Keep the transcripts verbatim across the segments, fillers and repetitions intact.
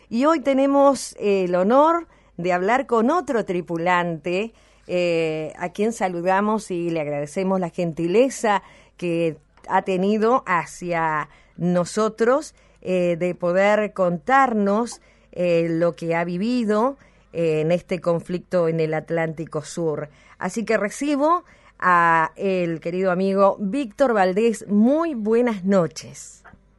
Y hoy tenemos el honor de hablar con otro tripulante, eh, a quien saludamos y le agradecemos la gentileza que ha tenido hacia nosotros eh, de poder contarnos eh, lo que ha vivido eh, en este conflicto en el Atlántico Sur. Así que recibo a el querido amigo Víctor Valdés. Muy buenas noches.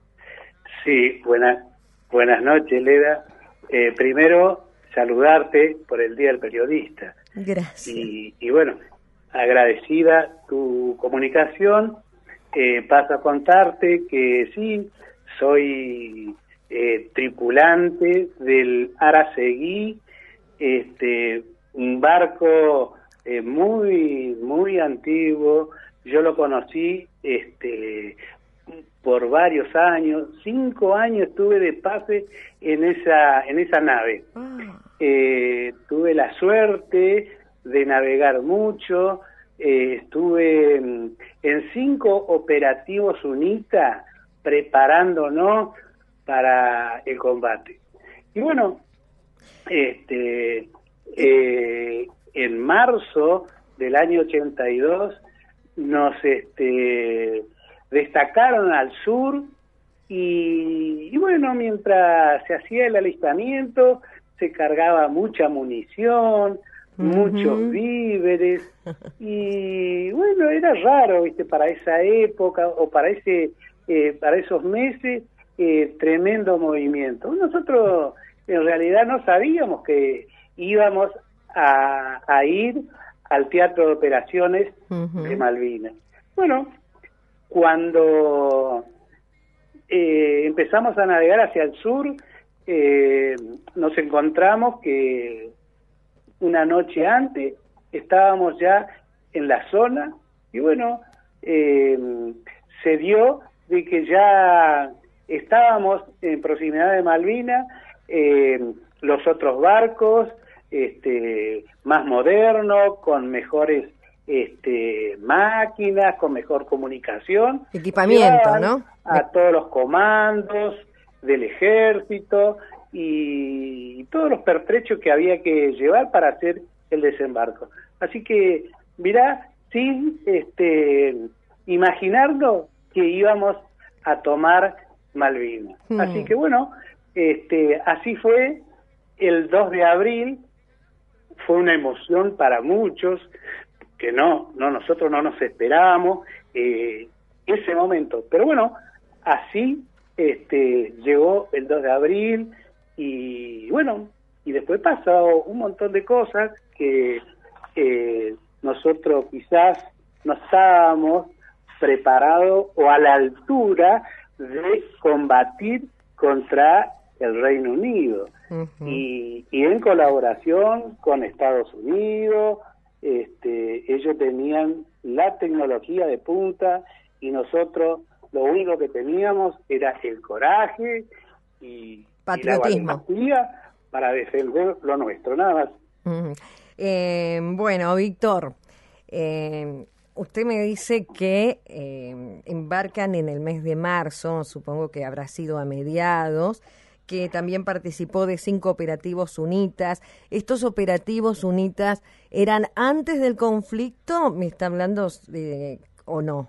Sí, buenas, buenas noches, Leda. Eh, primero, saludarte por el Día del Periodista. Gracias. Y, y bueno, agradecida tu comunicación. Eh, paso a contarte que sí, soy eh, tripulante del Araceguí, este, un barco eh, muy, muy antiguo. Yo lo conocí este, por varios años, cinco años estuve de pase en esa, en esa nave. Oh. Eh, tuve la suerte de navegar mucho. Eh, estuve en, en cinco operativos UNITA preparándonos para el combate. Y bueno, este, eh, en marzo del año ochenta y dos nos este, destacaron al sur y, y bueno, mientras se hacía el alistamiento se cargaba mucha munición, uh-huh. muchos víveres, y bueno, era raro, viste, para esa época o para ese eh, para esos meses, eh, tremendo movimiento. Nosotros en realidad no sabíamos que íbamos a, a ir al Teatro de Operaciones uh-huh. de Malvinas. Bueno, cuando eh, empezamos a navegar hacia el sur, eh, nos encontramos que una noche antes estábamos ya en la zona y bueno, eh, se dio de que ya estábamos en proximidad de Malvinas, eh, los otros barcos este, más modernos, con mejores este, máquinas, con mejor comunicación. Equipamiento, ¿no? A todos los comandos del ejército y todos los pertrechos que había que llevar para hacer el desembarco. Así que, mirá, sin este, imaginarlo que íbamos a tomar Malvinas. Hmm. Así que bueno, este, así fue el dos de abril, fue una emoción para muchos, que no, no nosotros no nos esperábamos eh, ese momento. Pero bueno, así este, llegó el dos de abril y bueno, y después pasó un montón de cosas que eh, nosotros quizás no estábamos preparados o a la altura de combatir contra el Reino Unido. Uh-huh. y, y en colaboración con Estados Unidos, este, ellos tenían la tecnología de punta y nosotros lo único que teníamos era el coraje y, y la valentía para defender lo nuestro, nada más. Uh-huh. Eh, bueno, Víctor, eh, usted me dice que eh, embarcan en el mes de marzo, supongo que habrá sido a mediados, que también participó de cinco operativos UNITAS. ¿Estos operativos UNITAS eran antes del conflicto? ¿Me está hablando de, o no?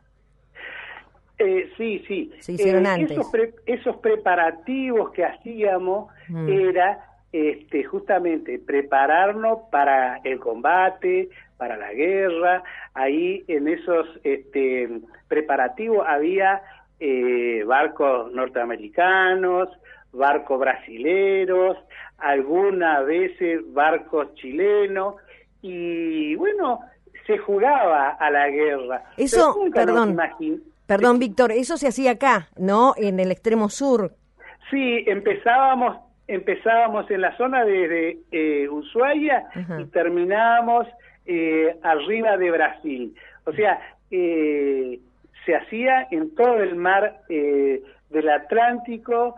Eh, sí, sí. Se hicieron eh, antes. Esos, pre, esos preparativos que hacíamos mm. era este, justamente prepararnos para el combate, para la guerra. Ahí en esos este, preparativos había eh, barcos norteamericanos, barcos brasileros, algunas veces barcos chilenos, y bueno, se jugaba a la guerra. Eso, perdón, imagin... perdón, Víctor, eso se hacía acá, ¿no? En el extremo sur. Sí, empezábamos, empezábamos en la zona de, de eh, Ushuaia uh-huh. y terminábamos eh, arriba de Brasil. O sea, eh, se hacía en todo el mar eh, del Atlántico,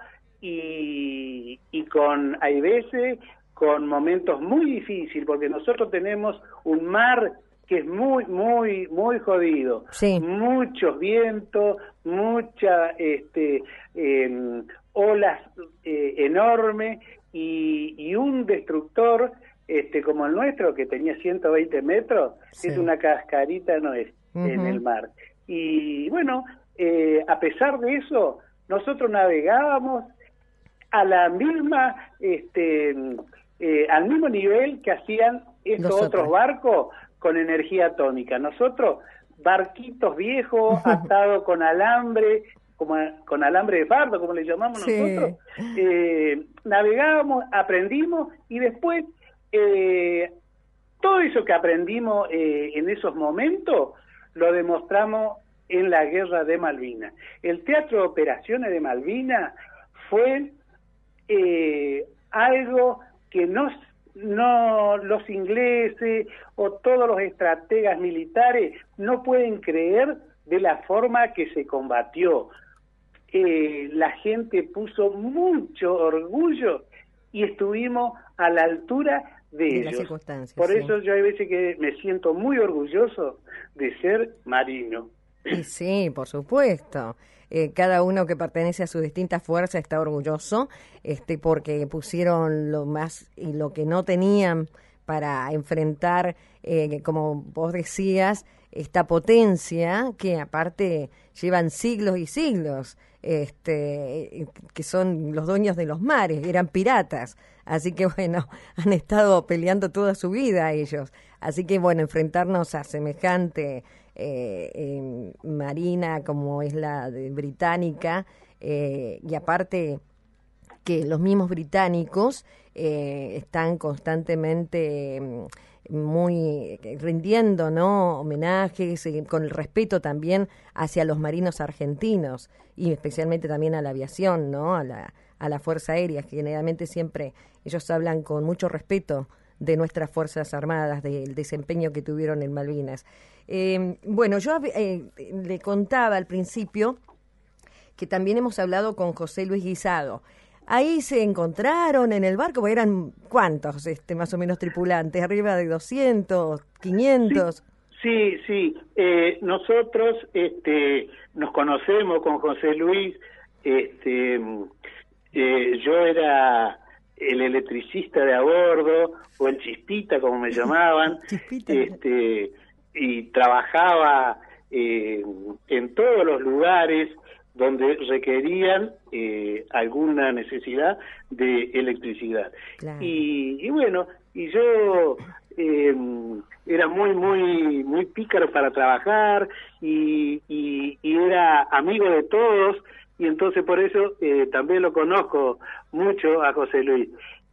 y, y con, hay veces, con momentos muy difíciles, porque nosotros tenemos un mar que es muy, muy, muy jodido. Sí. Muchos vientos, mucha, este, eh, olas eh, enormes, y, y un destructor este como el nuestro, que tenía ciento veinte metros, sí. es una cascarita, no es, uh-huh. en el mar. Y bueno, eh, a pesar de eso, nosotros navegábamos a la misma, este, eh, al mismo nivel que hacían estos nosotros. Otros barcos con energía atómica. Nosotros, barquitos viejos, atados con alambre, como, con alambre de fardo, como le llamamos sí. nosotros, eh, navegábamos, aprendimos, y después eh, todo eso que aprendimos eh, en esos momentos lo demostramos en la Guerra de Malvinas. El Teatro de Operaciones de Malvinas fue eh, algo que no, no los ingleses o todos los estrategas militares no pueden creer de la forma que se combatió. Eh, la gente puso mucho orgullo y estuvimos a la altura de, de ellos. Por sí. eso yo hay veces que me siento muy orgulloso de ser marino. Y sí, por supuesto. Eh, cada uno que pertenece a sus distintas fuerzas está orgulloso, este, porque pusieron lo más y lo que no tenían para enfrentar, eh, como vos decías, esta potencia que aparte llevan siglos y siglos, este, que son los dueños de los mares, eran piratas, así que bueno, han estado peleando toda su vida ellos, así que bueno, enfrentarnos a semejante eh, eh, marina como es la de británica, eh, y aparte que los mismos británicos eh, están constantemente muy rindiendo, ¿no?, homenajes, eh, con el respeto también hacia los marinos argentinos y especialmente también a la aviación, ¿no?, a la a la Fuerza Aérea, que generalmente siempre ellos hablan con mucho respeto de nuestras Fuerzas Armadas, del desempeño que tuvieron en Malvinas. Eh, bueno, yo eh, le contaba al principio que también hemos hablado con José Luis Guisado. Ahí se encontraron en el barco, porque eran ¿cuántos este, más o menos tripulantes? ¿Arriba de doscientos, quinientos? Sí, sí, sí. Eh, nosotros este, nos conocemos con José Luis. Este, eh, yo era el electricista de a bordo, o el chispita, como me llamaban, este, y trabajaba eh, en todos los lugares donde requerían eh, alguna necesidad de electricidad. Claro. Y, y bueno, y yo eh, era muy, muy, muy pícaro para trabajar y, y, y era amigo de todos, y entonces por eso eh, también lo conozco mucho a José Luis.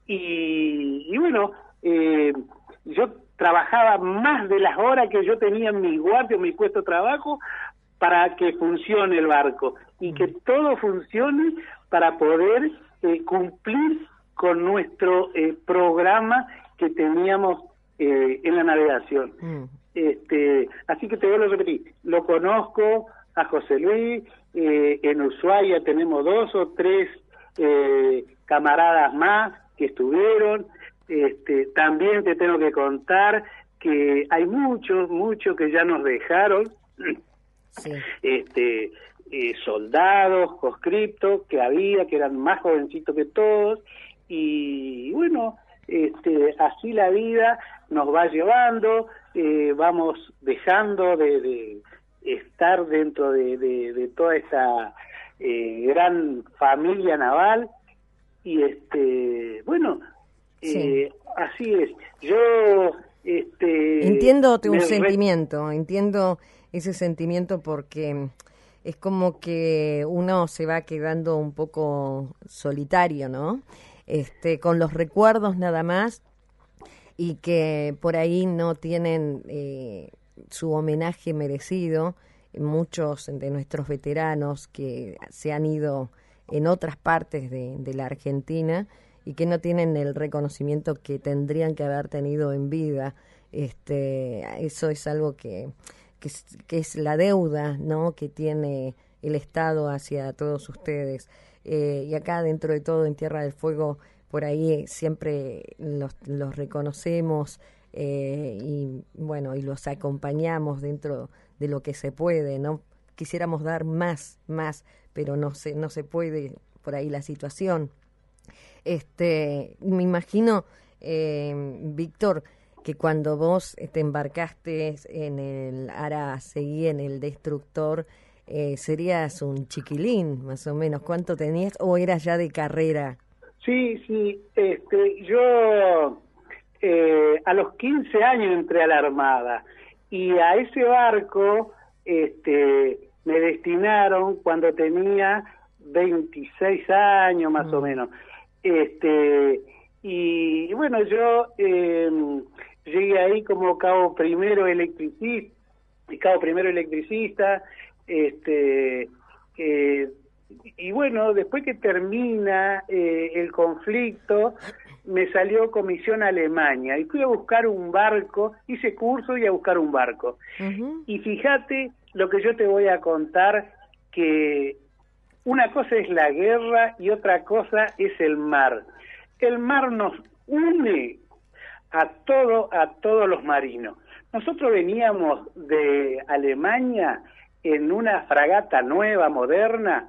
Y, y bueno, eh, yo trabajaba más de las horas que yo tenía en mi guardia, en mi puesto de trabajo, para que funcione el barco y que todo funcione para poder eh, cumplir con nuestro eh, programa que teníamos eh, en la navegación. Mm. Este, así que te vuelvo a repetir, lo conozco a José Luis, eh, en Ushuaia tenemos dos o tres eh, camaradas más que estuvieron. Este, también te tengo que contar que hay muchos, muchos que ya nos dejaron. Sí. Este, eh, soldados, conscriptos que había, que eran más jovencitos que todos, y bueno, este, así la vida nos va llevando, eh, vamos dejando de, de estar dentro de, de, de toda esa eh, gran familia naval, y este, bueno, sí. eh, así es. Yo este, entiendo tu sentimiento, re... entiendo ese sentimiento, porque es como que uno se va quedando un poco solitario, ¿no? Este, con los recuerdos nada más, y que por ahí no tienen eh, su homenaje merecido. Muchos de nuestros veteranos que se han ido en otras partes de, de la Argentina y que no tienen el reconocimiento que tendrían que haber tenido en vida. Este, eso es algo que Que es, que es la deuda, ¿no?, que tiene el Estado hacia todos ustedes. Eh, y acá, dentro de todo, en Tierra del Fuego, por ahí siempre los, los reconocemos eh, y, bueno, y los acompañamos dentro de lo que se puede, ¿no? Quisiéramos dar más, más, pero no se, no se puede por ahí la situación. Este, me imagino, eh, Víctor, que cuando vos te embarcaste en el, ahora seguí en el Destructor, eh, serías un chiquilín, más o menos. ¿Cuánto tenías o eras ya de carrera? Sí, sí, este, yo eh, a los quince años entré a la Armada y a ese barco este, me destinaron cuando tenía veintiséis años más mm. o menos. Este, y bueno, yo eh, llegué ahí como cabo primero electricista, cabo primero electricista, este, eh, y bueno, después que termina eh, el conflicto, me salió comisión a Alemania y fui a buscar un barco, hice curso y a buscar un barco. Uh-huh. Y fíjate lo que yo te voy a contar, que una cosa es la guerra y otra cosa es el mar. El mar nos une a todo, a todos los marinos. Nosotros veníamos de Alemania en una fragata nueva, moderna,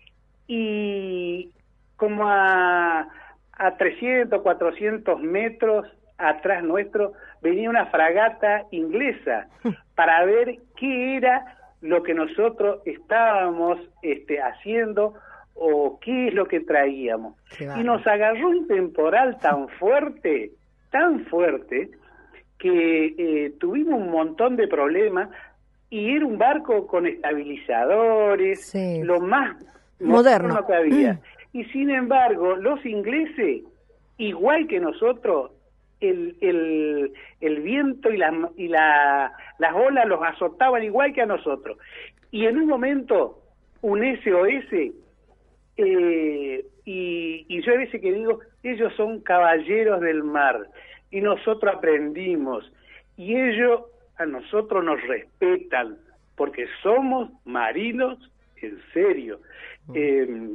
y como a, a trescientos, cuatrocientos metros atrás nuestro venía una fragata inglesa para ver qué era lo que nosotros estábamos este, haciendo o qué es lo que traíamos. Claro. Y nos agarró un temporal tan fuerte, tan fuerte, que eh, tuvimos un montón de problemas y era un barco con estabilizadores, sí. lo más moderno, moderno que había. Y sin embargo, los ingleses, igual que nosotros, el, el, el viento y, la, y la, las olas los azotaban igual que a nosotros. Y en un momento, un S O S, eh, y, y yo a veces que digo, ellos son caballeros del mar, y nosotros aprendimos, y ellos a nosotros nos respetan, porque somos marinos en serio. Eh,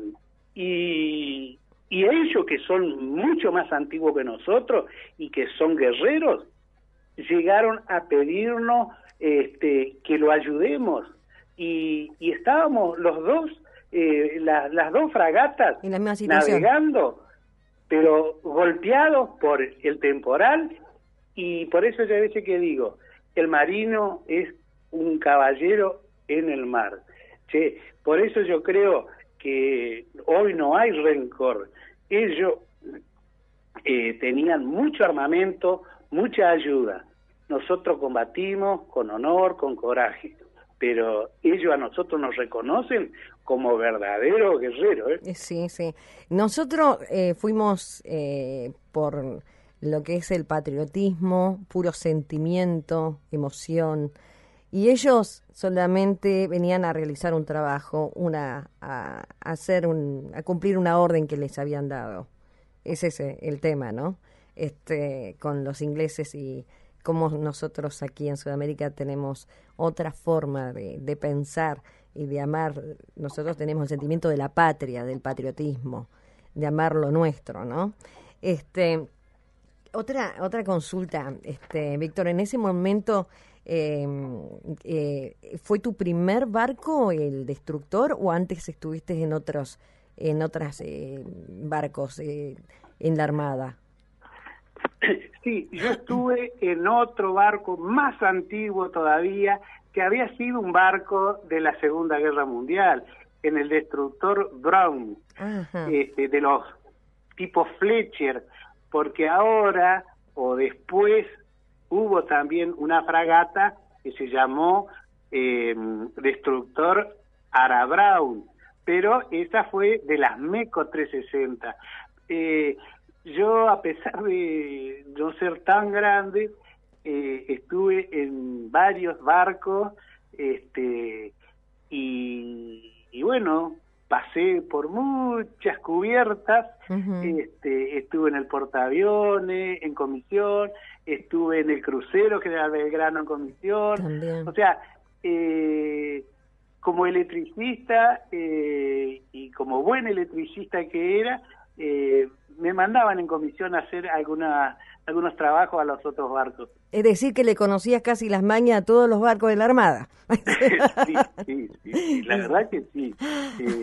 y, y ellos, que son mucho más antiguos que nosotros y que son guerreros, llegaron a pedirnos este, que lo ayudemos. Y, y estábamos los dos, eh, la, las dos fragatas, en la misma situación, navegando, pero golpeados por el temporal. Y por eso yo a veces que digo, el marino es un caballero en el mar. Che, por eso yo creo que hoy no hay rencor. Ellos eh, tenían mucho armamento, mucha ayuda. Nosotros combatimos con honor, con coraje, pero ellos a nosotros nos reconocen como verdaderos guerreros, ¿eh? Sí, sí. Nosotros eh, fuimos eh, por lo que es el patriotismo, puro sentimiento, emoción, y ellos solamente venían a realizar un trabajo, una a, a hacer un a cumplir una orden que les habían dado. Es ese el tema, ¿no? Este, con los ingleses, y como nosotros aquí en Sudamérica tenemos otra forma de, de pensar y de amar. Nosotros tenemos el sentimiento de la patria, del patriotismo, de amar lo nuestro, ¿no? Este, otra otra consulta, este, Víctor, en ese momento eh, eh, ¿fue tu primer barco el Destructor o antes estuviste en otros en otras eh, barcos eh, en la Armada? Sí, yo estuve en otro barco más antiguo todavía, que había sido un barco de la Segunda Guerra Mundial, en el Destructor Brown, este, de los tipos Fletcher, porque ahora o después hubo también una fragata que se llamó eh, Destructor Ara Brown, pero esa fue de las MECO trescientos sesenta. Eh, yo, a pesar de no ser tan grande, eh, estuve en varios barcos, este, y, y bueno, pasé por muchas cubiertas. Uh-huh. este, estuve en el portaaviones, en comisión, estuve en el crucero General Belgrano en comisión. También. O sea, eh, como electricista eh, y como buen electricista que era, eh, me mandaban en comisión a hacer alguna, algunos trabajos a los otros barcos. Es decir, que le conocías casi las mañas a todos los barcos de la Armada. sí, sí, sí, sí, la verdad que sí. Eh,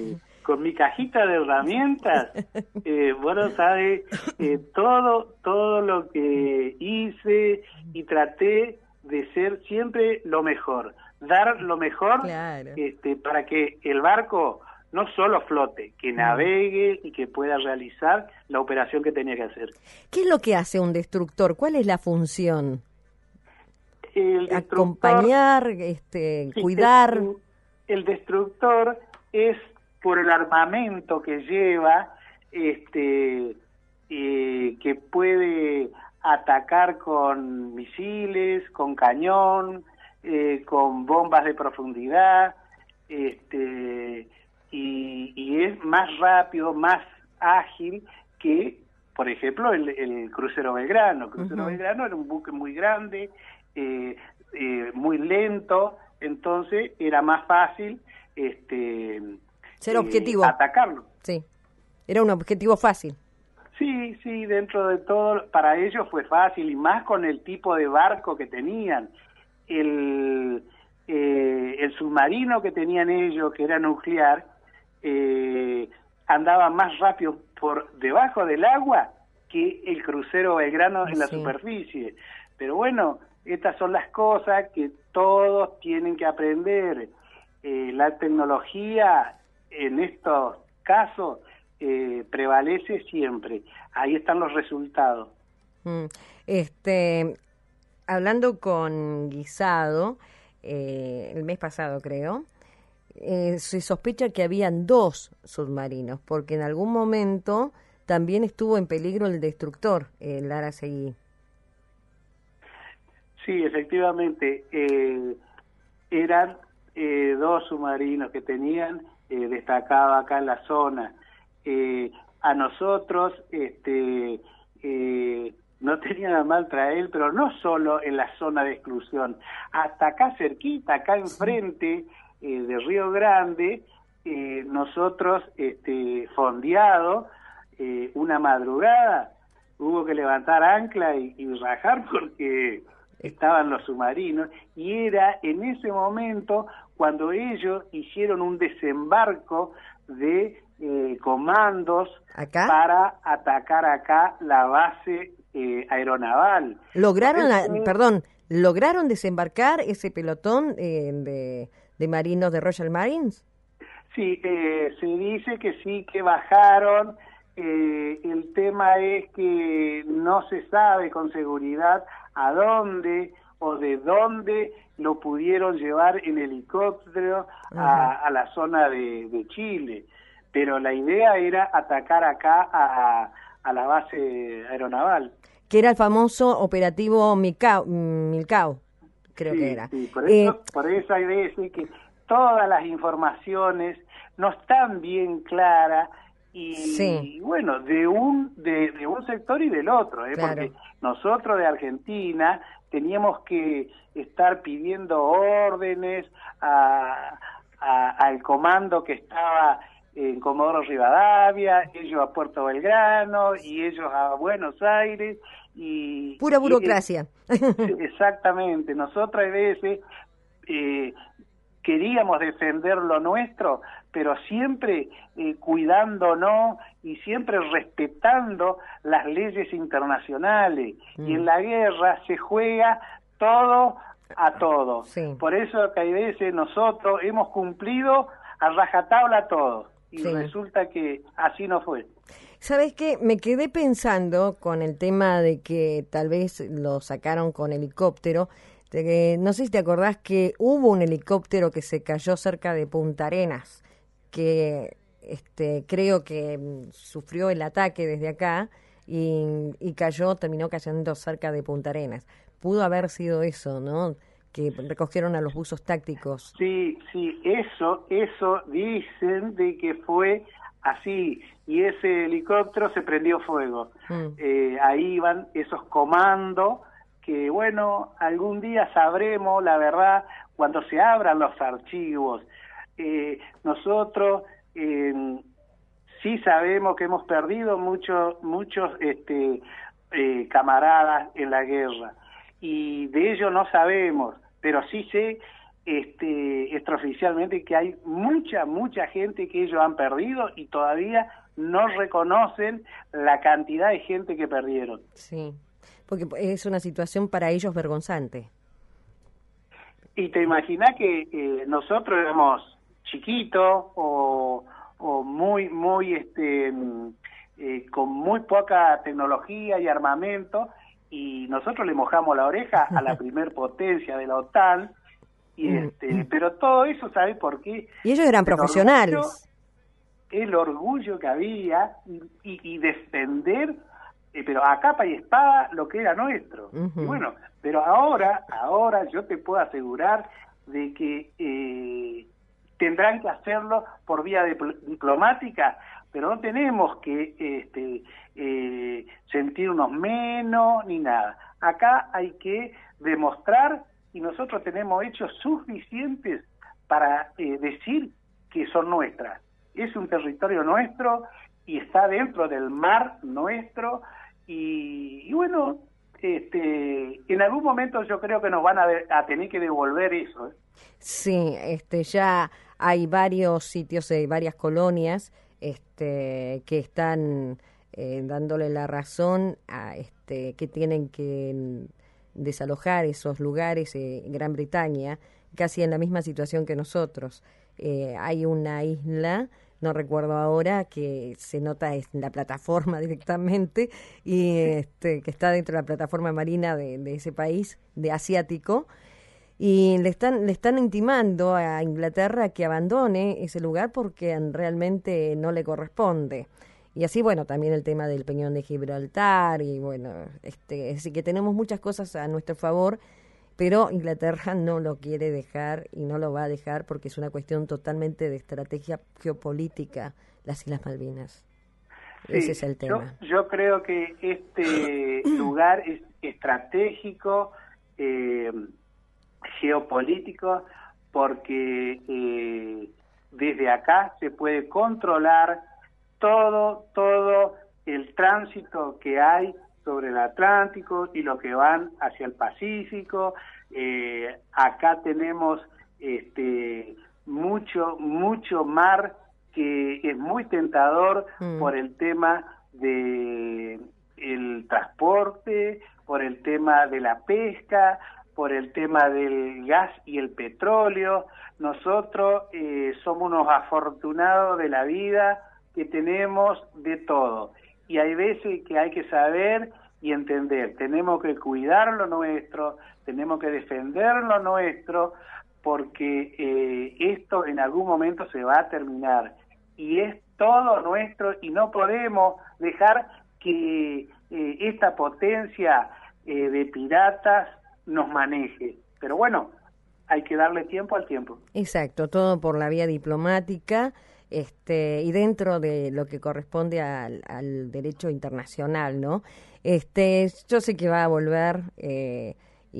con mi cajita de herramientas, eh, bueno, sabes, eh, todo, todo lo que hice y traté de ser siempre lo mejor, dar lo mejor, claro. este, para que el barco no solo flote, que navegue y que pueda realizar la operación que tenía que hacer. ¿Qué es lo que hace un destructor? ¿Cuál es la función? El Acompañar, este, sí, cuidar. El, el destructor es por el armamento que lleva, este, eh, que puede atacar con misiles, con cañón, eh, con bombas de profundidad, este, y, y es más rápido, más ágil que, por ejemplo, el, el crucero Belgrano. El crucero uh-huh. Belgrano era un buque muy grande, eh, eh, muy lento, entonces era más fácil este, ser objetivo. Eh, atacarlo. Sí, era un objetivo fácil. Sí, sí, dentro de todo, para ellos fue fácil, y más con el tipo de barco que tenían. El, eh, el submarino que tenían ellos, que era nuclear, eh, andaba más rápido por debajo del agua que el crucero Belgrano en la sí. superficie. Pero bueno, estas son las cosas que todos tienen que aprender. Eh, la tecnología en estos casos eh, prevalece siempre. Ahí están los resultados. Mm. Este, hablando con Guisado, eh, el mes pasado creo, eh, se sospecha que habían dos submarinos, porque en algún momento también estuvo en peligro el destructor, el Araceguí. Sí, efectivamente, eh, eran eh, dos submarinos que tenían, eh, destacaba acá en la zona. Eh, a nosotros este, eh, no tenía nada mal traer, pero no solo en la zona de exclusión, hasta acá cerquita, acá enfrente eh, de Río Grande, eh, nosotros, este, fondeado, eh, una madrugada, hubo que levantar ancla y, y rajar porque estaban los submarinos, y era en ese momento cuando ellos hicieron un desembarco de eh, comandos ¿Acá? Para atacar acá la base eh, aeronaval. ¿Lograron, Entonces, a, perdón, lograron desembarcar ese pelotón eh, de, de marinos de Royal Marines? Sí, eh, se dice que sí, que bajaron. Eh, el tema es que no se sabe con seguridad a dónde o de dónde lo pudieron llevar en helicóptero a, a la zona de, de Chile. Pero la idea era atacar acá a, a la base aeronaval. Que era el famoso operativo Milcao, Milcao creo sí, que era. Sí, por eso, eh, por eso hay veces que todas las informaciones no están bien claras, y sí. bueno, de un de, de un sector y del otro, ¿eh? Claro. Porque nosotros de Argentina teníamos que estar pidiendo órdenes a, a, al comando que estaba en Comodoro Rivadavia, ellos a Puerto Belgrano y ellos a Buenos Aires. Y pura burocracia. Y, exactamente, nosotros a veces eh, queríamos defender lo nuestro, pero siempre eh, cuidándonos y siempre respetando las leyes internacionales. Mm. Y en la guerra se juega todo a todo. Sí. Por eso que a veces nosotros hemos cumplido a rajatabla todo. Y sí. resulta que así no fue. ¿Sabes qué? Me quedé pensando con el tema de que tal vez lo sacaron con helicóptero. De, no sé si te acordás que hubo un helicóptero que se cayó cerca de Punta Arenas, que este, creo que sufrió el ataque desde acá y, y cayó, terminó cayendo cerca de Punta Arenas. Pudo haber sido eso, ¿no? Que recogieron a los buzos tácticos. Sí, sí, eso, eso dicen de que fue así, y ese helicóptero se prendió fuego. Mm. Eh, ahí iban esos comandos que, bueno, algún día sabremos la verdad cuando se abran los archivos. Eh, nosotros eh, sí sabemos que hemos perdido muchos muchos este, eh, camaradas en la guerra, y de ello no sabemos, pero sí sé este, extraoficialmente que hay mucha, mucha gente que ellos han perdido y todavía no reconocen la cantidad de gente que perdieron. Sí, porque es una situación para ellos vergonzante. Y te imaginas que eh, nosotros éramos chiquitos o, o muy, muy, este, eh, con muy poca tecnología y armamento, y nosotros le mojamos la oreja a la primer potencia de la OTAN, y este, pero todo eso, ¿sabes por qué? Y ellos eran el profesionales. Orgullo, el orgullo que había y, y, y defender, eh, pero a capa y espada, lo que era nuestro. Uh-huh. Y bueno, pero ahora, ahora yo te puedo asegurar de que eh, tendrán que hacerlo por vía dipl- diplomática, pero no tenemos que este, eh, sentirnos menos ni nada. Acá hay que demostrar, y nosotros tenemos hechos suficientes para eh, decir que son nuestras. Es un territorio nuestro y está dentro del mar nuestro, y, y bueno, este, en algún momento yo creo que nos van a, de, a tener que devolver eso. ¿eh? Sí, este, ya hay varios sitios, eh, varias colonias este, que están eh, dándole la razón a este, que tienen que desalojar esos lugares en eh, Gran Bretaña, casi en la misma situación que nosotros. Eh, hay una isla, no recuerdo ahora, que se nota en la plataforma directamente, y este, que está dentro de la plataforma marina de, de ese país, de asiático, y le están, le están intimando a Inglaterra que abandone ese lugar porque realmente no le corresponde. Y así, bueno, también el tema del Peñón de Gibraltar, y bueno, este, así que tenemos muchas cosas a nuestro favor, pero Inglaterra no lo quiere dejar y no lo va a dejar porque es una cuestión totalmente de estrategia geopolítica, las Islas Malvinas. Sí, ese es el tema. Yo, yo creo que este lugar es estratégico, eh, geopolítico, porque eh, desde acá se puede controlar todo, todo el tránsito que hay sobre el Atlántico y lo que van hacia el Pacífico. Eh, acá tenemos este mucho, mucho mar que es muy tentador mm. por el tema de el transporte, por el tema de la pesca, por el tema del gas y el petróleo. Nosotros eh, somos unos afortunados de la vida que tenemos de todo. Y hay veces que hay que saber y entender, tenemos que cuidar lo nuestro, tenemos que defender lo nuestro, porque eh, esto en algún momento se va a terminar, y es todo nuestro, y no podemos dejar que eh, esta potencia eh, de piratas nos maneje. Pero bueno, hay que darle tiempo al tiempo. Exacto, todo por la vía diplomática. Este, y dentro de lo que corresponde al, al derecho internacional, ¿no? Este, yo sé que va a volver eh,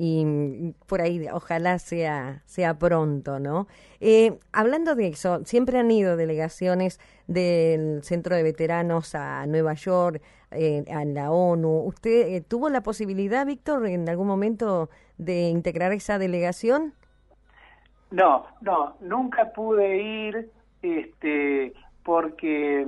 y por ahí ojalá sea sea pronto, ¿no? Eh, hablando de eso, siempre han ido delegaciones del Centro de Veteranos a Nueva York, eh, a la ONU. ¿Usted eh, tuvo la posibilidad, Víctor, en algún momento de integrar esa delegación? No, no, nunca pude ir. Este, porque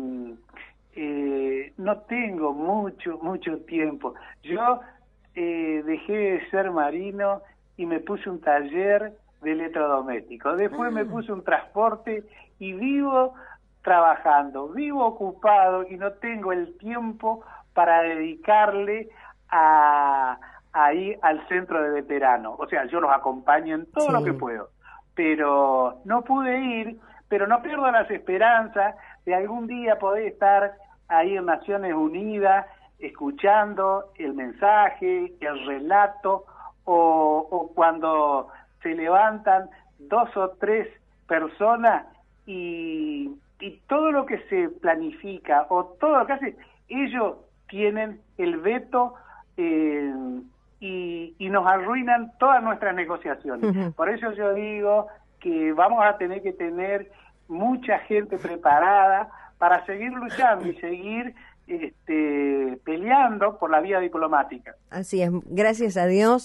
eh, no tengo mucho, mucho tiempo. Yo eh, dejé de ser marino y me puse un taller de electrodomésticos. Después ah. me puse un transporte y vivo trabajando, vivo ocupado y no tengo el tiempo para dedicarle a, a ir al centro de veteranos. O sea, yo los acompaño en todo sí. lo que puedo, pero no pude ir. Pero no pierdo las esperanzas de algún día poder estar ahí en Naciones Unidas escuchando el mensaje, el relato, o, o cuando se levantan dos o tres personas y, y todo lo que se planifica o todo lo que hace, ellos tienen el veto eh, y, y nos arruinan todas nuestras negociaciones. Uh-huh. Por eso yo digo que vamos a tener que tener mucha gente preparada para seguir luchando y seguir este, peleando por la vía diplomática. Así es, gracias a Dios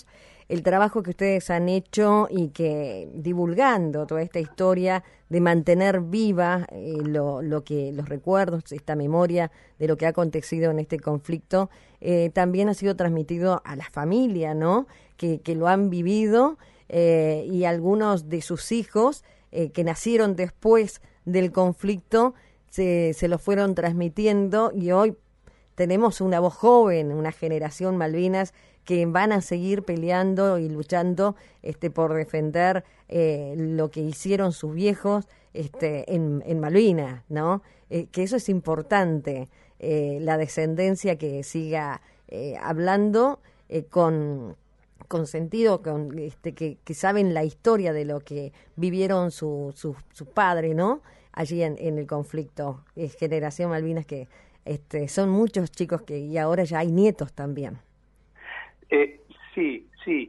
el trabajo que ustedes han hecho y que divulgando toda esta historia de mantener viva eh, lo, lo que los recuerdos, esta memoria de lo que ha acontecido en este conflicto, eh, también ha sido transmitido a la familia, ¿no? Que, que lo han vivido eh, y algunos de sus hijos eh, que nacieron después del conflicto se, se lo fueron transmitiendo y hoy tenemos una voz joven, una generación Malvinas que van a seguir peleando y luchando este, por defender eh, lo que hicieron sus viejos este, en, en Malvinas, ¿no? Eh, que eso es importante, eh, la descendencia que siga eh, hablando eh, con, con sentido, con, este, que, que saben la historia de lo que vivieron sus su, su padres, ¿no? Allí en, en el conflicto. Eh, generación Malvinas que Este, son muchos chicos que y ahora ya hay nietos también. Eh, sí, sí.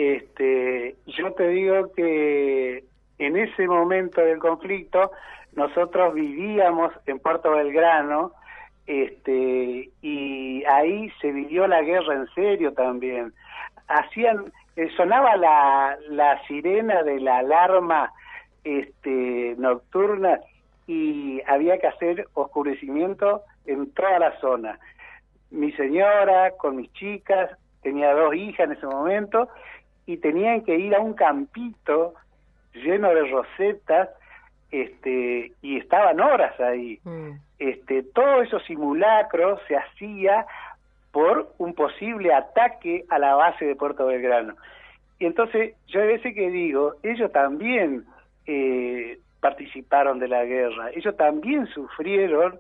Este, yo te digo que en ese momento del conflicto nosotros vivíamos en Puerto Belgrano, este, y ahí se vivió la guerra en serio también. Hacían, eh, sonaba la, la sirena de la alarma este, nocturna y había que hacer oscurecimiento en toda la zona. Mi señora con mis chicas, tenía dos hijas en ese momento, y tenían que ir a un campito lleno de rosetas, este, y estaban horas ahí. Mm. Este, todos esos simulacros se hacía por un posible ataque a la base de Puerto Belgrano. Y entonces yo a veces que digo, ellos también eh, participaron de la guerra, ellos también sufrieron.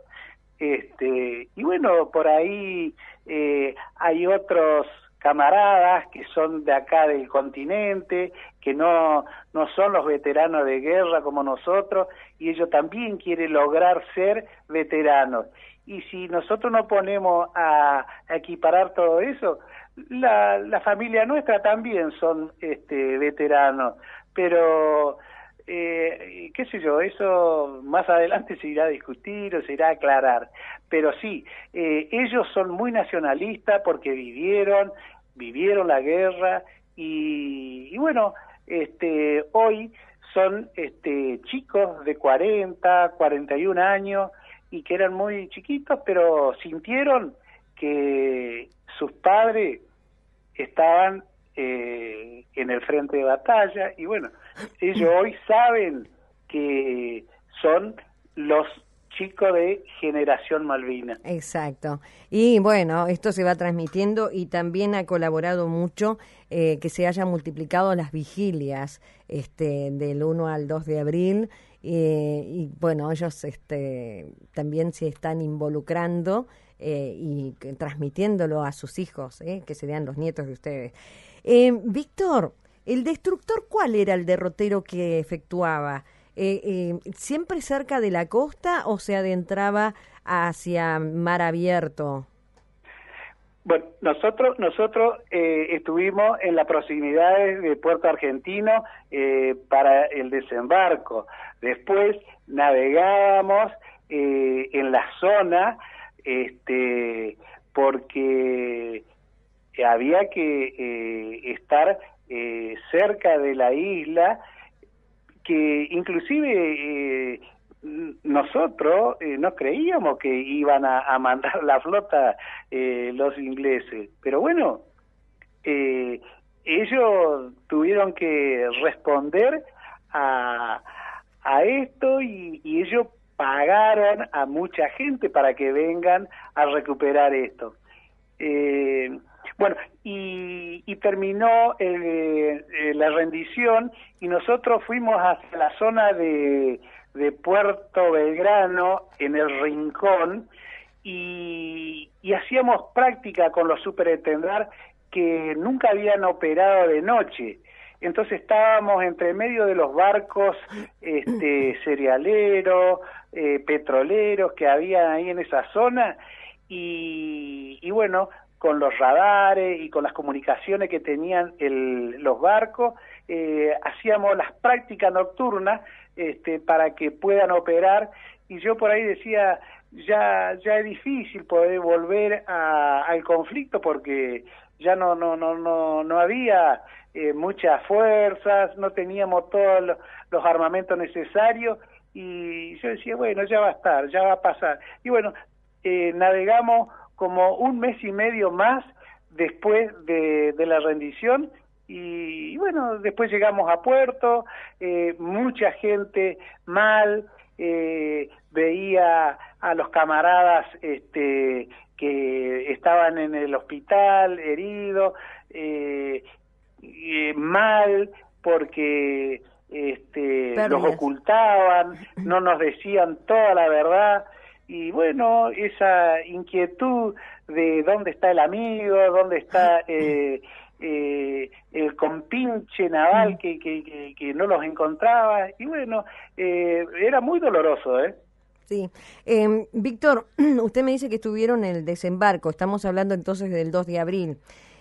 Este, y bueno, por ahí eh, hay otros camaradas que son de acá del continente, que no, no son los veteranos de guerra como nosotros, y ellos también quieren lograr ser veteranos. Y si nosotros nos ponemos a, a equiparar todo eso, la, la familia nuestra también son este, veteranos, pero... Eh, qué sé yo, eso más adelante se irá a discutir o se irá a aclarar, pero sí, eh, ellos son muy nacionalistas porque vivieron, vivieron la guerra y, y bueno, este, hoy son este, chicos de cuarenta, cuarenta y un años y que eran muy chiquitos, pero sintieron que sus padres estaban eh, en el frente de batalla y bueno, ellos hoy saben que son los chicos de generación Malvinas. Exacto. Y bueno, esto se va transmitiendo y también ha colaborado mucho eh, que se hayan multiplicado las vigilias este, del uno al dos de abril eh, y bueno, ellos este, también se están involucrando eh, y que, transmitiéndolo a sus hijos, eh, que serían los nietos de ustedes. Eh, Víctor, ¿el destructor cuál era el derrotero que efectuaba? Eh, eh, ¿Siempre cerca de la costa o se adentraba hacia mar abierto? Bueno, nosotros nosotros eh, estuvimos en las proximidades de Puerto Argentino eh, para el desembarco. Después navegábamos eh, en la zona este, porque había que eh, estar eh, cerca de la isla, que inclusive eh, nosotros eh, no creíamos que iban a, a mandar la flota eh, los ingleses, pero bueno, eh, ellos tuvieron que responder a, a esto y, y ellos pagaron a mucha gente para que vengan a recuperar esto. Eh, bueno, y, y terminó eh, eh, la rendición y nosotros fuimos hacia la zona de, de Puerto Belgrano, en el Rincón, y, y hacíamos práctica con los superintendar que nunca habían operado de noche. Entonces estábamos entre medio de los barcos este, cerealeros, eh, petroleros que había ahí en esa zona, y, y bueno, con los radares y con las comunicaciones que tenían el, los barcos, eh, hacíamos las prácticas nocturnas este, para que puedan operar, y yo por ahí decía, ya ya es difícil poder volver a, al conflicto porque ya no no no no no había eh, muchas fuerzas, no teníamos todos los, los armamentos necesarios y yo decía, bueno, ya va a estar, ya va a pasar. Y bueno, eh, navegamos como un mes y medio más después de, de la rendición y, y bueno, después llegamos a puerto, eh, mucha gente mal, eh, veía a los camaradas este, que estaban en el hospital, heridos, eh, eh, mal porque este, los ocultaban, no nos decían toda la verdad. Y bueno, esa inquietud de dónde está el amigo, dónde está eh, eh, el compinche naval que, que, que, que no los encontraba, y bueno, eh, era muy doloroso, ¿eh? Sí. Eh, Víctor, usted me dice que estuvieron en el desembarco, estamos hablando entonces del dos de abril.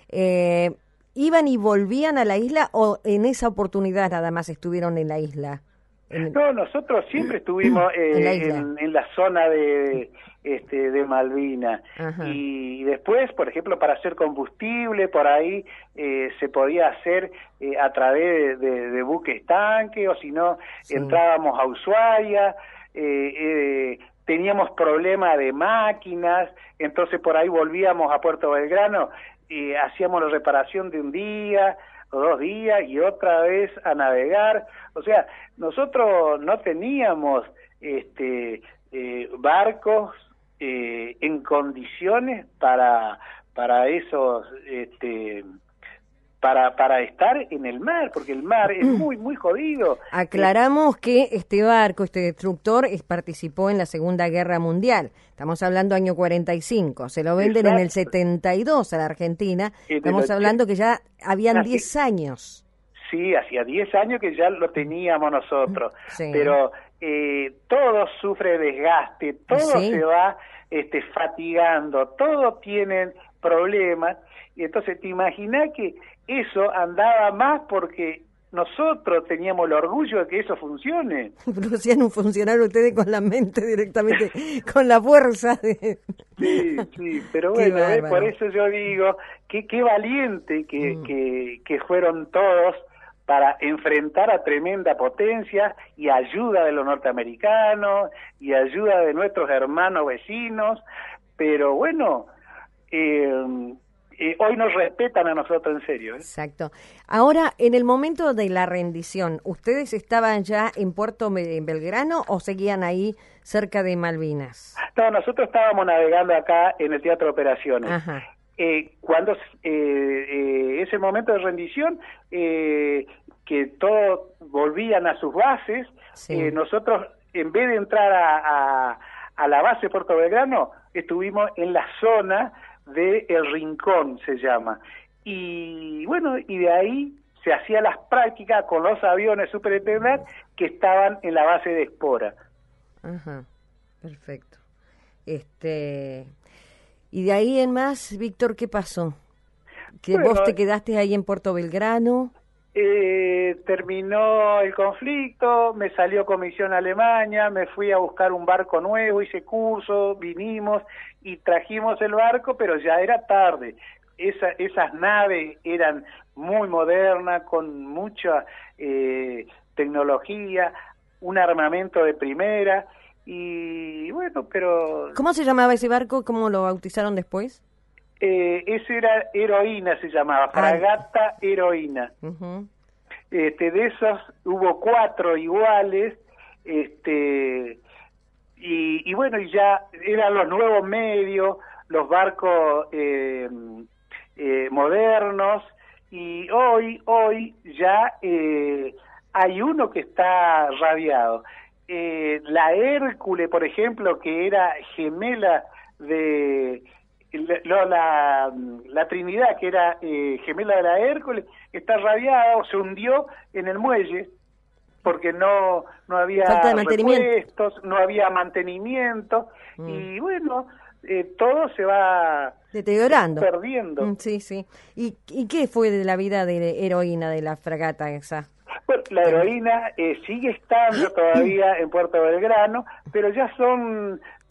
Eh, ¿Iban y volvían a la isla o en esa oportunidad nada más estuvieron en la isla? No, nosotros siempre estuvimos eh, en, la en, en la zona de este de Malvinas. Ajá. Y después, por ejemplo, para hacer combustible, por ahí eh, se podía hacer eh, a través de, de, de buques tanque, o si no, sí. entrábamos a Ushuaia, eh, eh, teníamos problemas de máquinas, entonces por ahí volvíamos a Puerto Belgrano y hacíamos la reparación de un día o dos días y otra vez a navegar. O sea, nosotros no teníamos este eh, barcos eh, en condiciones para para esos este para para estar en el mar, porque el mar es muy muy jodido. Aclaramos que este barco, este destructor, es, participó en la Segunda Guerra Mundial. Estamos hablando año cuarenta y cinco. Se lo venden Exacto. en el setenta y dos a la Argentina. Estamos hablando que ya habían diez años. Sí, hacía diez años que ya lo teníamos nosotros. Sí. Pero eh, todo sufre desgaste, todo sí. se va este, fatigando, todos tienen problemas. Y entonces te imaginás que eso andaba más porque nosotros teníamos el orgullo de que eso funcione. Pero hacían un funcionario ustedes con la mente directamente, con la fuerza de... Sí, sí, pero bueno, eh, por eso yo digo que qué valiente que, mm. que, que fueron todos para enfrentar a tremenda potencia y ayuda de los norteamericanos y ayuda de nuestros hermanos vecinos, pero bueno... Eh, Eh, hoy nos respetan a nosotros en serio. ¿eh? Exacto. Ahora, en el momento de la rendición, ¿ustedes estaban ya en Puerto Belgrano o seguían ahí cerca de Malvinas? No, nosotros estábamos navegando acá en el Teatro de Operaciones. Ajá. Eh, cuando eh, eh, ese momento de rendición, eh, que todos volvían a sus bases, sí. eh, nosotros, en vez de entrar a, a, a la base de Puerto Belgrano, estuvimos en la zona de El Rincón, se llama, y bueno, y de ahí se hacían las prácticas con los aviones Super Eternal que estaban en la base de Espora. Ajá, perfecto. Este, y de ahí en más, Víctor, ¿qué pasó? ¿Que bueno, vos te quedaste ahí en Puerto Belgrano? Eh, terminó el conflicto, me salió comisión a Alemania, me fui a buscar un barco nuevo, hice curso, vinimos y trajimos el barco, pero ya era tarde. Esa, esas naves eran muy modernas, con mucha eh, tecnología, un armamento de primera, y bueno, pero... ¿Cómo se llamaba ese barco? ¿Cómo lo bautizaron después? Eh, ese era Heroína, se llamaba, Fragata Heroína. Uh-huh. Este, de esos hubo cuatro iguales, este, y, y bueno, y ya eran los nuevos medios, los barcos eh, eh, modernos, y hoy, hoy ya eh, hay uno que está radiado. Eh, la Hércules, por ejemplo, que era gemela de... La, la, la Trinidad, que era eh, gemela de la Hércules, está radiada o se hundió en el muelle porque no no había repuestos, no había mantenimiento, mm. y bueno, eh, todo se va deteriorando, perdiendo. Mm, sí, sí. ¿Y, ¿Y qué fue de la vida de Heroína, de la fragata esa? Bueno, la Heroína eh, sigue estando todavía en Puerto Belgrano, pero ya son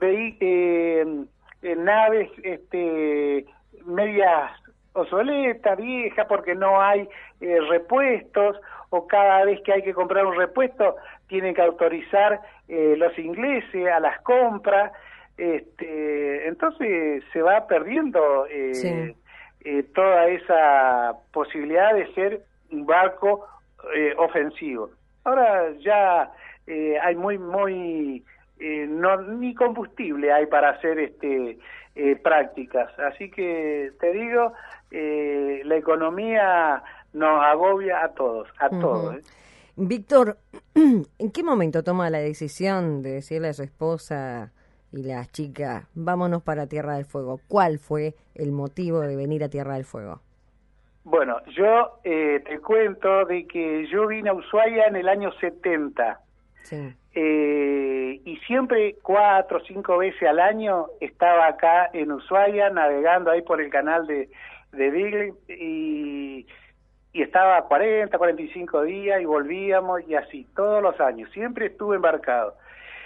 veí eh, eh, naves este, medias obsoletas, viejas, porque no hay eh, repuestos, o cada vez que hay que comprar un repuesto tienen que autorizar eh, los ingleses a las compras. Este, entonces se va perdiendo eh, sí. eh, toda esa posibilidad de ser un barco eh, ofensivo. Ahora ya eh, hay muy, muy, eh, no, ni combustible hay para hacer este eh, prácticas. Así que te digo, eh, la economía nos agobia a todos, a uh-huh. todos. ¿eh? Víctor, ¿en qué momento toma la decisión de decirle a su esposa y las chicas, vámonos para Tierra del Fuego? ¿Cuál fue el motivo de venir a Tierra del Fuego? Bueno, yo eh, te cuento de que yo vine a Ushuaia en el año setenta. Sí. Eh, y siempre cuatro o cinco veces al año estaba acá en Ushuaia navegando ahí por el canal de, de Beagle y, y estaba cuarenta, cuarenta y cinco días y volvíamos y así todos los años, siempre estuve embarcado.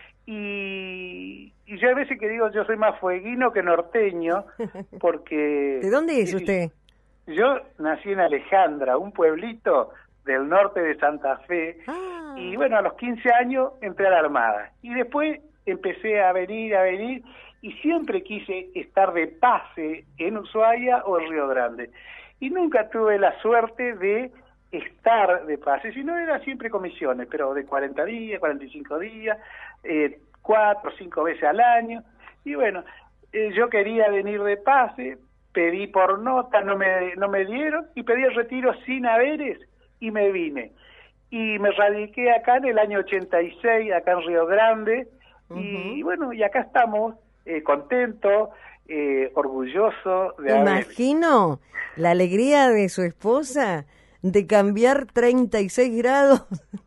Y, y yo a veces que digo, yo soy más fueguino que norteño, porque... ¿De dónde es usted? Yo nací en Alejandra, un pueblito del norte de Santa Fe, ah. y bueno, a los quince años entré a la Armada, y después empecé a venir, a venir, y siempre quise estar de pase en Ushuaia o en Río Grande, y nunca tuve la suerte de estar de pase, sino era siempre comisiones, pero de cuarenta días, cuarenta y cinco días, eh, cuatro o cinco veces al año, y bueno, eh, yo quería venir de pase, pedí por nota, no me, no me dieron, y pedí el retiro sin haberes, y me vine. Y me radiqué acá en el año ochenta y seis, acá en Río Grande, uh-huh. y bueno, y acá estamos, eh, contentos, eh, orgullosos de haber... Imagino la alegría de su esposa de cambiar treinta y seis grados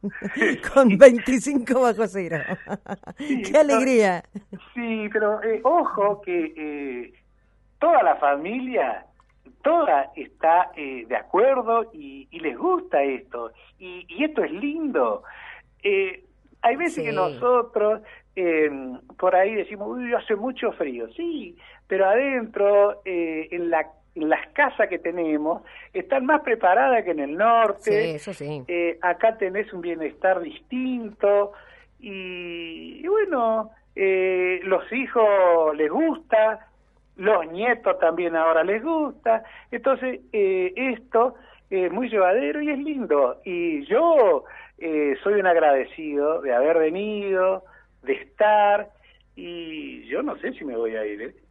con veinticinco bajo cero. Sí, ¡qué alegría! No, sí, pero eh, ojo que eh, toda la familia, toda está eh, de acuerdo y, y les gusta esto. Y, y esto es lindo. Eh, hay veces sí. que nosotros eh, por ahí decimos, uy, hace mucho frío. Sí, pero adentro, eh, en la en las casas que tenemos, están más preparadas que en el norte. Sí, eso sí. Eh, acá tenés un bienestar distinto y, y bueno, eh, los hijos les gusta, los nietos también ahora les gusta. Entonces, eh, esto es muy llevadero y es lindo. Y yo eh, soy un agradecido de haber venido, de estar, y yo no sé si me voy a ir, ¿eh?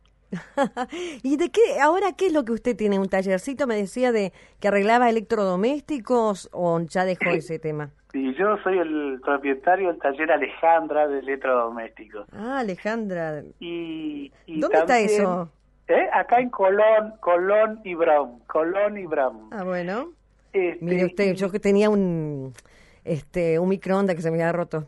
¿Y de qué, ahora qué es lo que usted tiene? ¿Un tallercito, me decía, de que arreglaba electrodomésticos o ya dejó ese tema? Sí, yo soy el propietario del taller Alejandra de electrodomésticos. Ah, Alejandra. Y, y ¿dónde también, está eso? ¿eh? Acá en Colón, Colón y Brown, Colón y Brown. Ah, bueno. Este, Mire usted, y... yo que tenía un este un microondas que se me había roto.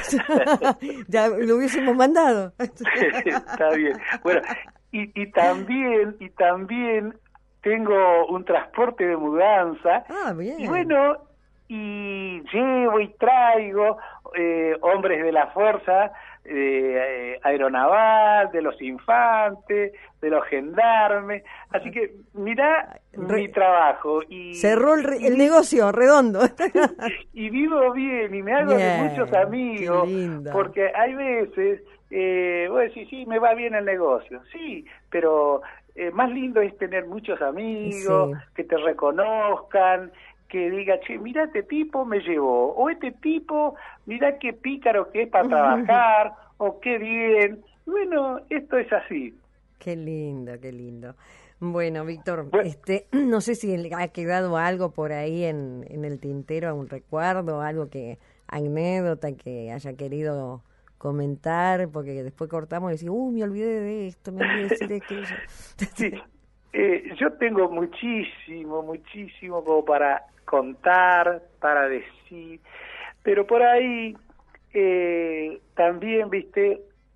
Ya lo hubiésemos mandado. Está bien. Bueno, y, y también y también tengo un transporte de mudanza. Ah, bien. Y bueno, y llevo y traigo eh, hombres de la fuerza eh, aeronaval, de los infantes, de los gendarmes. Así que mirá Re mi trabajo. Y cerró el, re el negocio redondo. Y vivo bien y me hago bien, de muchos amigos. Porque hay veces, eh, vos decís, sí, me va bien el negocio. Sí, pero eh, más lindo es tener muchos amigos, sí. que te reconozcan, que diga, che, mira, este tipo me llevó, o este tipo, mira qué pícaro que es para trabajar, o qué bien. Bueno, esto es así. Qué lindo, qué lindo. Bueno, Víctor, bueno, este, no sé si le ha quedado algo por ahí en, en el tintero, un recuerdo, algo que, anécdota que haya querido comentar, porque después cortamos y decimos, uy, me olvidé de esto, me olvidé de decir aquello. Sí, eh, yo tengo muchísimo, muchísimo como para contar, para decir, pero por ahí eh, también, viste,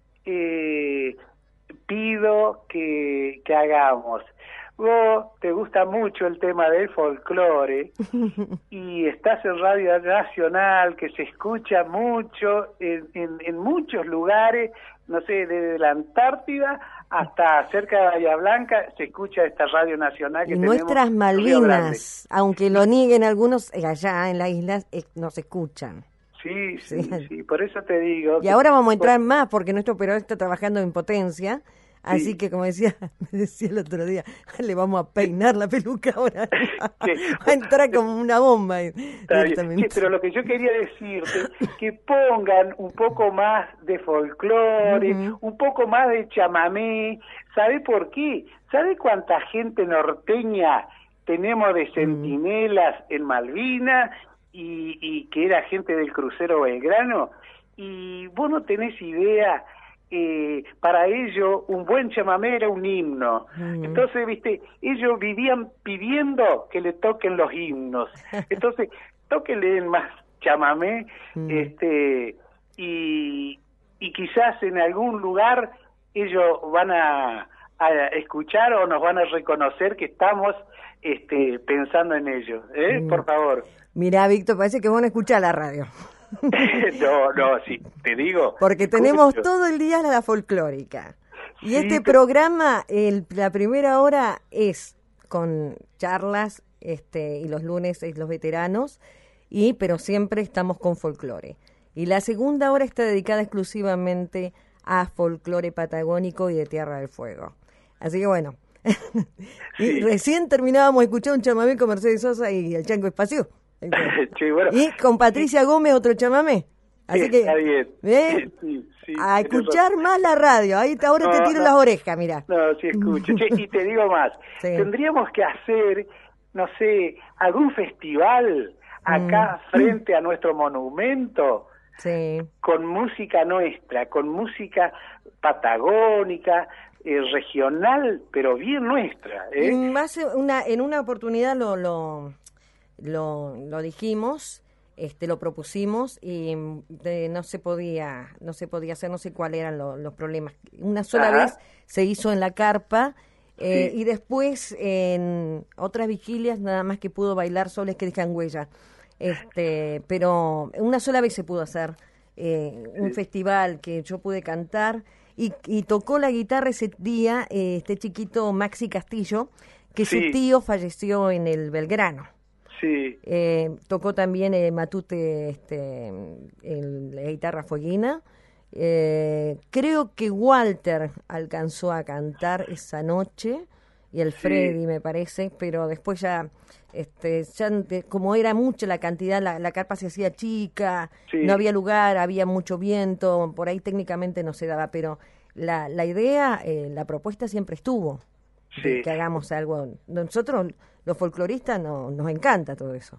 eh, pido que, que hagamos. Vos te gusta mucho el tema del folclore y estás en Radio Nacional, que se escucha mucho en, en, en muchos lugares no sé, desde la Antártida hasta cerca de Bahía Blanca se escucha esta radio nacional que y tenemos. Nuestras Malvinas, aunque lo nieguen algunos, allá en las islas eh, nos escuchan. Sí, sí, sí, sí, por eso te digo. Y ahora vamos a entrar más, porque nuestro operador está trabajando en potencia, así sí. que como decía, me decía el otro día, le vamos a peinar la peluca ahora, Sí. va a entrar como una bomba. Está bien. Sí, pero lo que yo quería decirte, que pongan un poco más de folclore, uh-huh. un poco más de chamamé. ¿Sabe por qué? ¿Sabe cuánta gente norteña tenemos de centinelas uh-huh. en Malvinas? Y, y que era gente del crucero Belgrano, y vos no tenés idea, eh, para ellos un buen chamamé era un himno. Mm. Entonces, viste, ellos vivían pidiendo que le toquen los himnos. Entonces, tóquenle más chamamé, mm. este, y, y quizás en algún lugar ellos van a, a escuchar o nos van a reconocer que estamos este, pensando en ellos, ¿eh? Mm. Por favor. Mirá, Víctor, parece que vos no escuchás la radio. no, no, sí, te digo. Porque tenemos escucho. todo el día la folclórica. Y sí, este te... programa, el, la primera hora es con charlas, este, y los lunes es los veteranos, y pero siempre estamos con folclore. Y la segunda hora está dedicada exclusivamente a folclore patagónico y de Tierra del Fuego. Así que bueno, y sí. recién terminábamos de escuchar un chamamé con Mercedes Sosa y el Chango Espacio. Sí, bueno. Y con Patricia sí. Gómez otro chamamé. Así sí, que está bien. ¿eh? Sí, sí, a escuchar razón. Más la radio. Ahí ahora no, te tiro no, las orejas, mira. No, sí escucho. Che, y te digo más. Sí. Tendríamos que hacer, no sé, algún festival acá mm. frente a nuestro monumento. Sí. Con música nuestra, con música patagónica, eh, regional, pero bien nuestra. ¿eh? Más una, en una oportunidad lo... lo... Lo, lo dijimos, este, lo propusimos y de, no se podía, no se podía hacer, no sé cuáles eran lo, los problemas. Una sola Ajá. vez se hizo en la carpa eh, sí. y después en otras vigilias nada más que pudo bailar soles que dejan huella. Este, pero una sola vez se pudo hacer eh, un sí. festival que yo pude cantar y, y tocó la guitarra ese día eh, este chiquito Maxi Castillo, que sí. su tío falleció en el Belgrano. Sí. Eh, tocó también eh, Matute, este, el, la guitarra fueguina. Eh, creo que Walter alcanzó a cantar esa noche y el Freddy sí. me parece, pero después ya, este, ya como era mucha la cantidad, la, la carpa se hacía chica, sí. no había lugar, había mucho viento, por ahí técnicamente no se daba, pero la, la idea, eh, la propuesta siempre estuvo. Sí. Que hagamos algo. Nosotros, los folcloristas, no, nos encanta todo eso.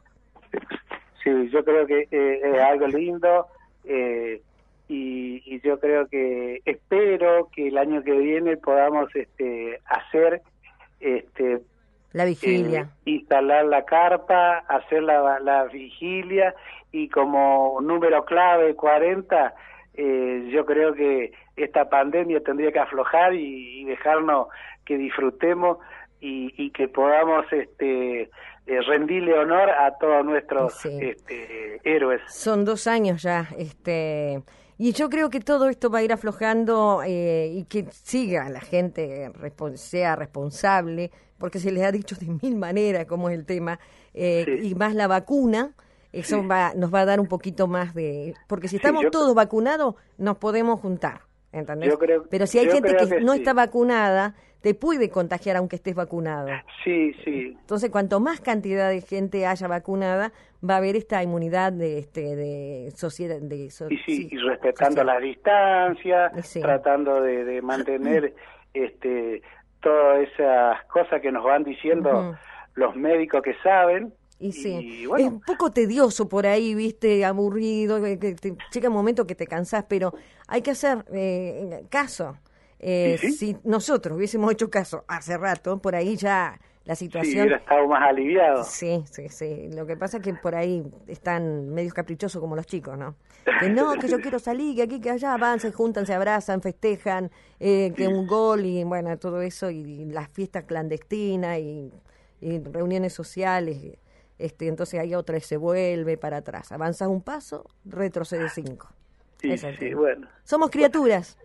Sí, yo creo que eh, es algo lindo eh, y, y yo creo que espero que el año que viene podamos este, hacer este la vigilia, eh, instalar la carpa, hacer la, la vigilia y como número clave cuarenta. Eh, yo creo que esta pandemia tendría que aflojar y, y dejarnos que disfrutemos y, y que podamos este eh, rendirle honor a todos nuestros sí. este, héroes. Son dos años ya, este y yo creo que todo esto va a ir aflojando eh, y que siga la gente, respons- sea responsable, porque se les ha dicho de mil maneras cómo es el tema, eh, sí. y más la vacuna. Eso sí. va, nos va a dar un poquito más de... Porque si estamos sí, yo, todos vacunados, nos podemos juntar, ¿entendés? Yo creo, Pero si hay gente que, que no sí. está vacunada, te puede contagiar aunque estés vacunado. Sí, sí. Entonces, cuanto más cantidad de gente haya vacunada, va a haber esta inmunidad de este de sociedad... De so, y, sí, sí, y respetando las distancias, sí. tratando de, de mantener este todas esas cosas que nos van diciendo uh-huh. los médicos que saben. Y sí, y bueno. es un poco tedioso por ahí, viste, aburrido, que, que te, llega un momento que te cansás, pero hay que hacer eh, caso. Eh, ¿Sí? Si nosotros hubiésemos hecho caso hace rato, por ahí ya la situación... Sí, hubiera estado más aliviado. Sí, sí, sí. Lo que pasa es que por ahí están medios caprichosos como los chicos, ¿no? Que no, que yo quiero salir, que aquí, que allá, van, se juntan, se abrazan, festejan, eh, que un gol y bueno, todo eso, y, y las fiestas clandestinas y, y reuniones sociales... Este, entonces hay otra y se vuelve para atrás. Avanzas un paso, retrocedes cinco. Sí, sí, bueno. Somos criaturas.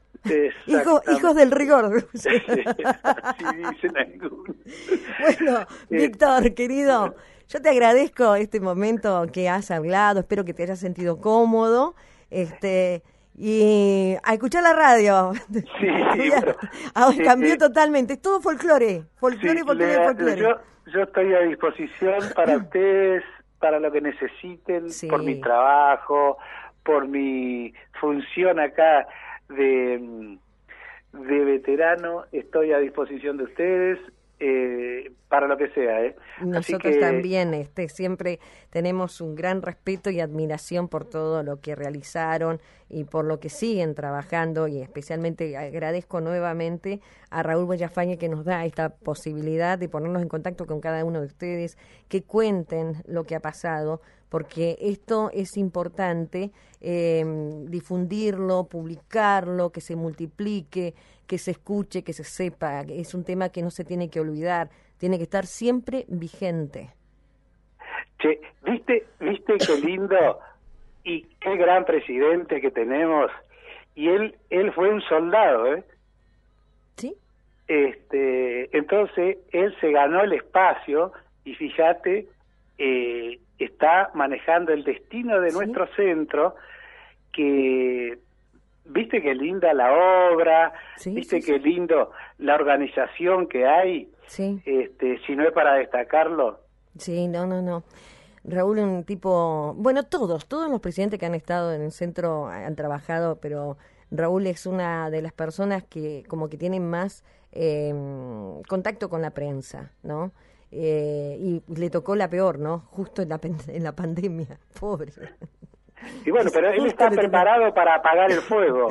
Hijo, hijos del rigor. Sí, así dicen algunos. Bueno, Víctor, querido, yo te agradezco este momento que has hablado, espero que te hayas sentido cómodo, este y a escuchar la radio. Sí, bueno, Ahora cambió este, totalmente, es todo folclore, folclore, sí, folclore, le, folclore. Yo, yo estoy a disposición para ustedes, para lo que necesiten, Sí. por mi trabajo, por mi función acá de, de veterano, estoy a disposición de ustedes. Eh, para lo que sea, ¿eh? Nosotros que... también este, siempre tenemos un gran respeto y admiración por todo lo que realizaron y por lo que siguen trabajando, y especialmente agradezco nuevamente a Raúl Villafañe que nos da esta posibilidad de ponernos en contacto con cada uno de ustedes, que cuenten lo que ha pasado, porque esto es importante, eh, difundirlo, publicarlo, que se multiplique, que se escuche, que se sepa. Es un tema que no se tiene que olvidar, tiene que estar siempre vigente. Che, ¿viste, viste qué lindo y qué gran presidente que tenemos? Y él él fue un soldado, ¿eh? ¿Sí? Este, entonces, él se ganó el espacio y fíjate, eh, está manejando el destino de ¿Sí? nuestro centro, que... ¿Viste qué linda la obra? Sí, ¿Viste sí, qué sí. lindo la organización que hay? Sí. Este, si no es para destacarlo. Sí, no, no, no. Raúl es un tipo, bueno, todos, todos los presidentes que han estado en el centro han trabajado, pero Raúl es una de las personas que como que tienen más eh, contacto con la prensa, ¿no? Eh, y le tocó la peor, ¿no? Justo en la, en la pandemia, pobre. Y bueno, pero él está preparado para apagar el fuego.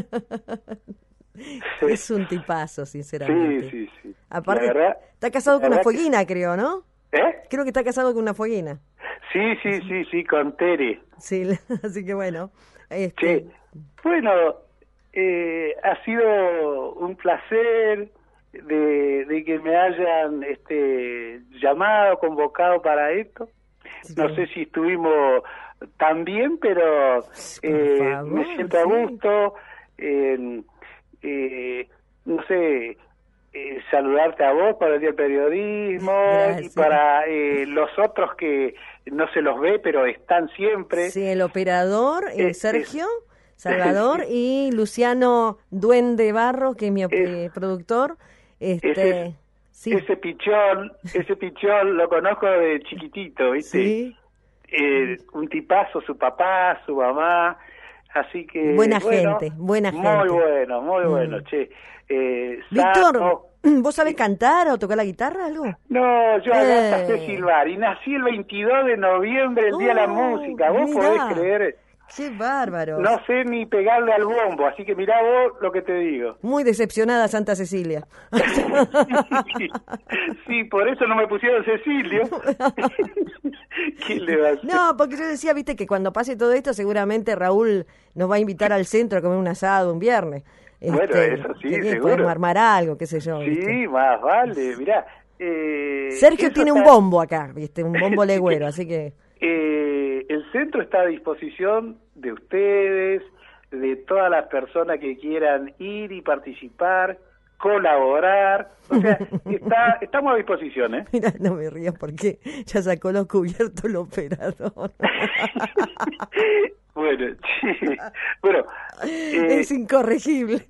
Es un tipazo, sinceramente. Sí, sí, sí. Aparte, La verdad, está casado con una que... fueguina, creo, ¿no? ¿Eh? Creo que está casado con una fueguina. Sí, sí, sí, sí, con Tere. Sí, así que bueno. Este... Sí. Bueno, eh, ha sido un placer de, de que me hayan este, llamado, convocado para esto. Sí. No sé si estuvimos tan bien, pero eh, favor, me siento sí. a gusto. Eh, eh, no sé, eh, saludarte a vos para el Día del Periodismo. Gracias. Y para eh, los otros que no se los ve, pero están siempre. Sí, el operador, eh, Sergio, Salvador, y Luciano Duende Barro, que es mi eh, productor. Este, ese, sí. ese pichón, ese pichón lo conozco de chiquitito, ¿viste? Sí. Eh, un tipazo, su papá, su mamá, así que... Buena bueno, gente, buena muy gente. Muy bueno, muy bueno, mm. che. Eh, Víctor, sano. ¿vos sabés cantar o tocar la guitarra, algo? No, yo acá eh. sé silbar, y nací el veintidós de noviembre, el oh, Día de la Música, ¿vos mirá. podés creer? ¡Qué bárbaro! No sé ni pegarle al bombo, así que mirá vos lo que te digo. Muy decepcionada Santa Cecilia. sí, sí, por eso no me pusieron Cecilio. ¿Quién le va a hacer? No, porque yo decía, viste, que cuando pase todo esto seguramente Raúl nos va a invitar al centro a comer un asado un viernes. Bueno, este, eso sí, que seguro. Podemos armar algo, qué sé yo. Sí, ¿viste? Más vale, mirá. Eh, Sergio tiene está... un bombo acá, viste, un bombo legüero, así que... Eh, el centro está a disposición de ustedes, de todas las personas que quieran ir y participar, colaborar, o sea, está, estamos a disposición, ¿eh? Mira, no me rías porque ya sacó los cubiertos el operador. Bueno, sí, bueno. Eh... Es incorregible.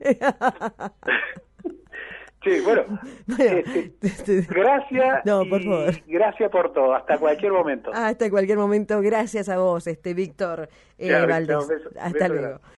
Sí, bueno, bueno este, gracias no, por favor. Y gracias por todo, hasta cualquier momento. Hasta cualquier momento, gracias a vos, este Víctor eh, Valdés. No, beso, beso hasta luego. Grande.